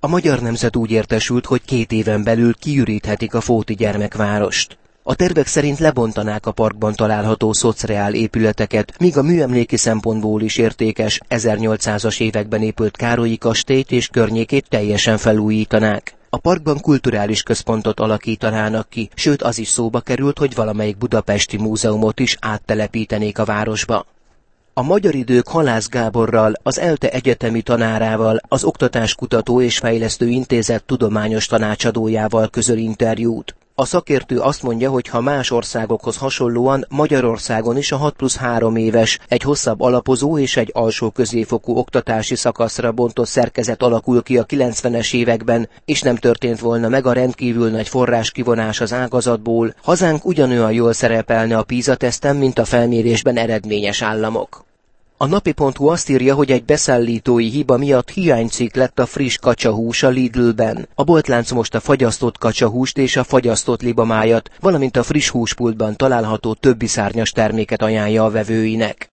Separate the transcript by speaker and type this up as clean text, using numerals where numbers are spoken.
Speaker 1: A Magyar Nemzet úgy értesült, hogy 2 éven belül kiüríthetik a Fóti gyermekvárost. A tervek szerint lebontanák a parkban található szociál épületeket, míg a műemléki szempontból is értékes 1800-as években épült Károlyi kastélyt és környékét teljesen felújítanák. A parkban kulturális központot alakítanának ki, sőt az is szóba került, hogy valamelyik budapesti múzeumot is áttelepítenék a városba. A Magyar Idők Halász Gáborral, az ELTE egyetemi tanárával, az Oktatáskutató és Fejlesztő Intézet tudományos tanácsadójával közöl interjút. A szakértő azt mondja, hogy ha más országokhoz hasonlóan Magyarországon is a 6+3 éves, egy hosszabb alapozó és egy alsó középfokú oktatási szakaszra bontott szerkezet alakul ki a 90-es években, és nem történt volna meg a rendkívül nagy forráskivonás az ágazatból, hazánk ugyanolyan jól szerepelne a PISA-teszten, mint a felmérésben eredményes államok. A napi.hu azt írja, hogy egy beszállítói hiba miatt hiánycikk lett a friss kacsahús a Lidlben. A boltlánc most a fagyasztott kacsahúst és a fagyasztott libamájat, valamint a friss húspultban található többi szárnyas terméket ajánlja a vevőinek.